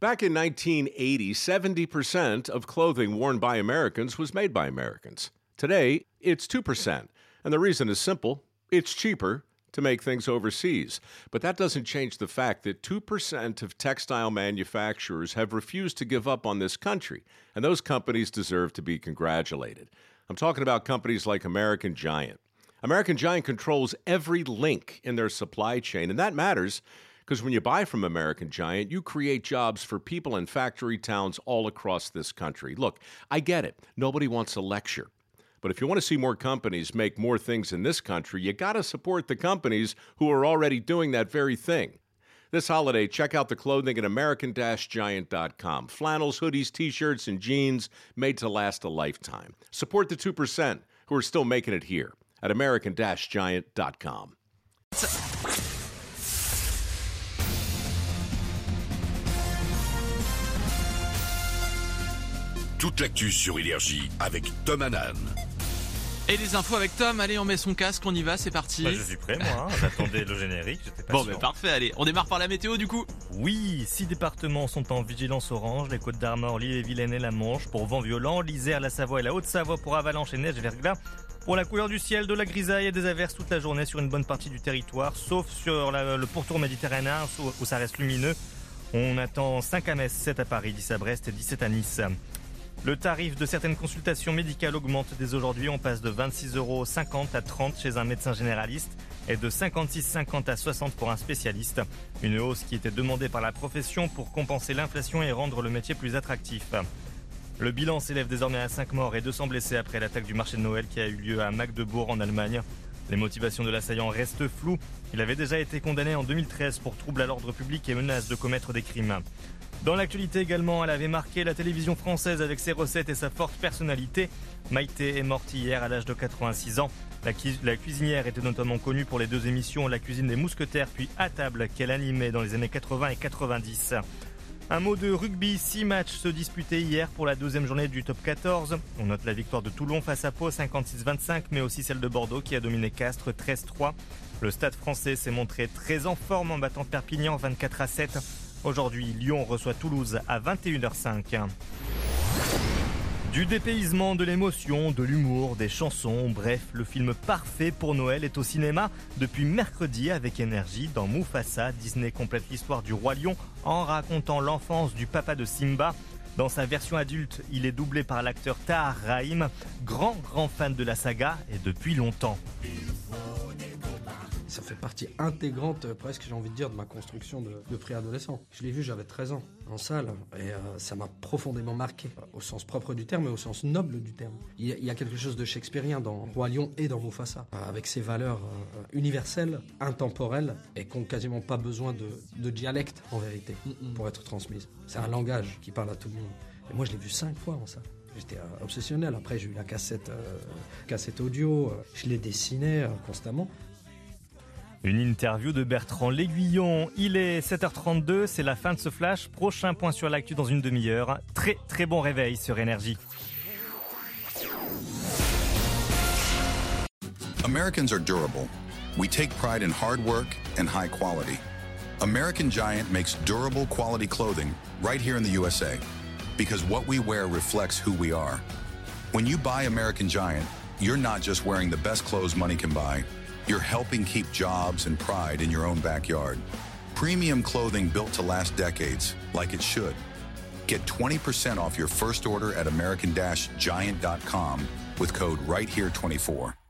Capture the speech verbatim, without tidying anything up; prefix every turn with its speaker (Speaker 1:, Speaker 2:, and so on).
Speaker 1: Back in nineteen eighty, seventy percent of clothing worn by Americans was made by Americans. Today, it's two percent. And the reason is simple. It's cheaper to make things overseas. But that doesn't change the fact that two percent of textile manufacturers have refused to give up on this country. And those companies deserve to be congratulated. I'm talking about companies like American Giant. American Giant controls every link in their supply chain, and that matters because when you buy from American Giant, you create jobs for people in factory towns all across this country. Look, I get it. Nobody wants a lecture. But if you want to see more companies make more things in this country, you got to support the companies who are already doing that very thing. This holiday, check out the clothing at American Giant dot com. Flannels, hoodies, T-shirts, and jeans made to last a lifetime. Support the two percent who are still making it here at American Giant dot com.
Speaker 2: Toute l'actu sur Énergie avec Tom Hanan.
Speaker 3: Et les infos avec Tom, allez on met son casque, on y va, c'est parti.
Speaker 4: Bah, je suis prêt moi, hein. J'attendais le générique, j'étais pas
Speaker 3: Bon
Speaker 4: sûr.
Speaker 3: bah parfait, allez, on démarre par la météo du coup.
Speaker 4: Oui, six départements sont en vigilance orange, les Côtes-d'Armor, l'Ille-et-Vilaine et la Manche pour vent violent, l'Isère, la Savoie et la Haute-Savoie pour avalanche et neige verglas. Pour la couleur du ciel, de la grisaille et des averses toute la journée sur une bonne partie du territoire, sauf sur la, le pourtour méditerranéen où ça reste lumineux. On attend cinq à Metz, sept à Paris, dix à Brest et dix-sept à Nice. Le tarif de certaines consultations médicales augmente dès aujourd'hui. On passe de vingt-six euros cinquante à trente chez un médecin généraliste et de cinquante-six euros cinquante à soixante pour un spécialiste. Une hausse qui était demandée par la profession pour compenser l'inflation et rendre le métier plus attractif. Le bilan s'élève désormais à cinq morts et deux cents blessés après l'attaque du marché de Noël qui a eu lieu à Magdebourg en Allemagne. Les motivations de l'assaillant restent floues. Il avait déjà été condamné en deux mille treize pour trouble à l'ordre public et menace de commettre des crimes. Dans l'actualité également, elle avait marqué la télévision française avec ses recettes et sa forte personnalité. Maïté est morte hier à l'âge de quatre-vingt-six ans. La, cu- la cuisinière était notamment connue pour les deux émissions La cuisine des mousquetaires puis À table qu'elle animait dans les années quatre-vingts et quatre-vingt-dix. Un mot de rugby, six matchs se disputaient hier pour la deuxième journée du top quatorze. On note la victoire de Toulon face à Pau cinquante-six vingt-cinq, mais aussi celle de Bordeaux qui a dominé Castres treize trois. Le Stade français s'est montré très en forme en battant Perpignan vingt-quatre à sept. Aujourd'hui, Lyon reçoit Toulouse à vingt et une heures cinq. Du dépaysement, de l'émotion, de l'humour, des chansons, bref, le film parfait pour Noël est au cinéma depuis mercredi avec Énergie. Dans Mufasa, Disney complète l'histoire du roi lion en racontant l'enfance du papa de Simba. Dans sa version adulte, il est doublé par l'acteur Tahar Rahim, grand grand fan de la saga et depuis longtemps.
Speaker 5: Ça fait partie intégrante, euh, presque, j'ai envie de dire, de ma construction de, de préadolescent. Je l'ai vu, j'avais treize ans, en salle, et euh, ça m'a profondément marqué, au sens propre du terme, mais au sens noble du terme. Il y a, il y a quelque chose de shakespearien dans Roi Lion et dans Mufasa, euh, avec ses valeurs euh, universelles, intemporelles, et qui n'ont quasiment pas besoin de, de dialecte, en vérité, Mm-mm. pour être transmises. C'est un langage qui parle à tout le monde. Et moi, je l'ai vu cinq fois en salle. J'étais euh, obsessionnel. Après, j'ai eu la cassette, euh, cassette audio, euh, je l'ai dessiné euh, constamment.
Speaker 4: Une interview de Bertrand L'Aiguillon. Il est sept heures trente-deux, c'est la fin de ce flash. Prochain point sur l'actu dans une demi-heure. Très très bon réveil sur Énergie.
Speaker 6: Americans are durable. We take pride in hard work and high quality. American Giant makes durable quality clothing right here in the U S A because what we wear reflects who we are. When you buy American Giant, you're not just wearing the best clothes money can buy. You're helping keep jobs and pride in your own backyard. Premium clothing built to last decades, like it should. Get twenty percent off your first order at American Giant dot com with code right here twenty-four.